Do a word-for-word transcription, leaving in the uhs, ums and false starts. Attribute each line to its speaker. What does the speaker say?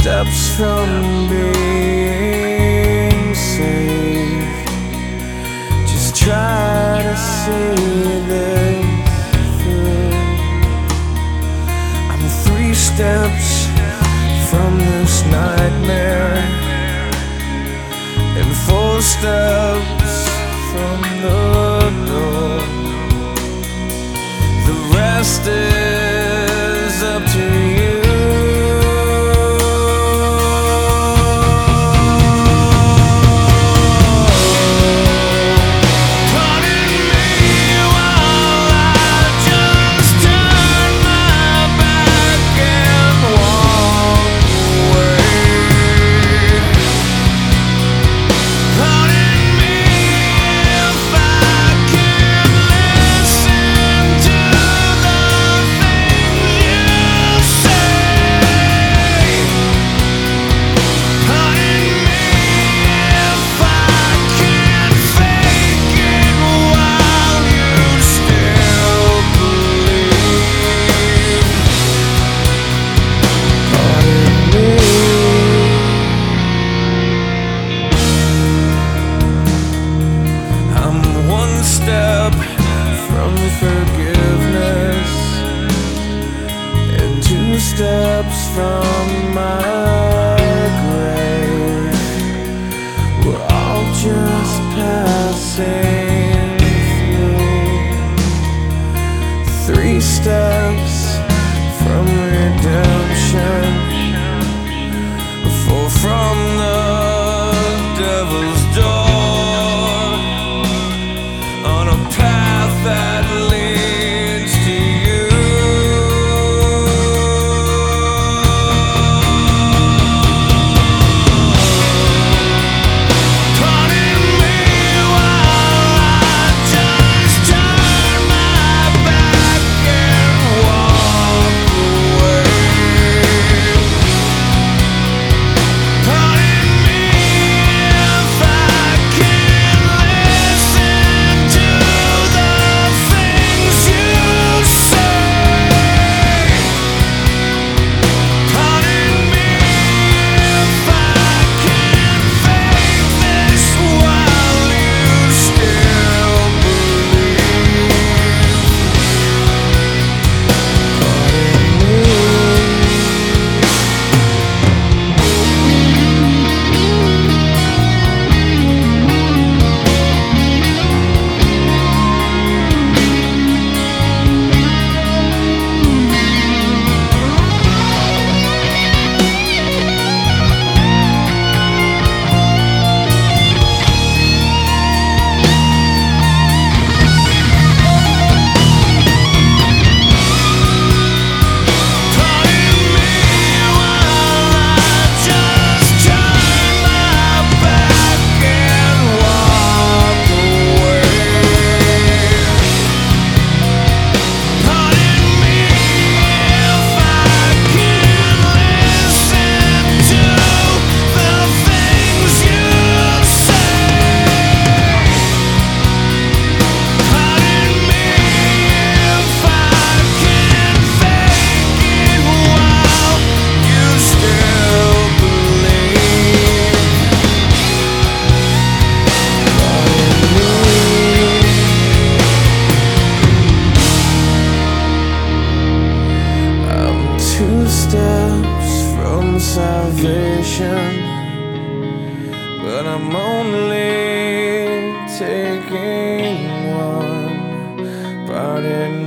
Speaker 1: steps from being saved. Just try to see this through. I'm three steps from this nightmare, and four steps from the door. The rest is up to you. Step from forgiveness, and two steps from my grave. We're all just passing through. Three steps from redemption, four from the devil's door. That leads to you. Pardon me while I just turn my back and walk away. Pardon me if I can listen to two steps from salvation, but I'm only taking one. Pardon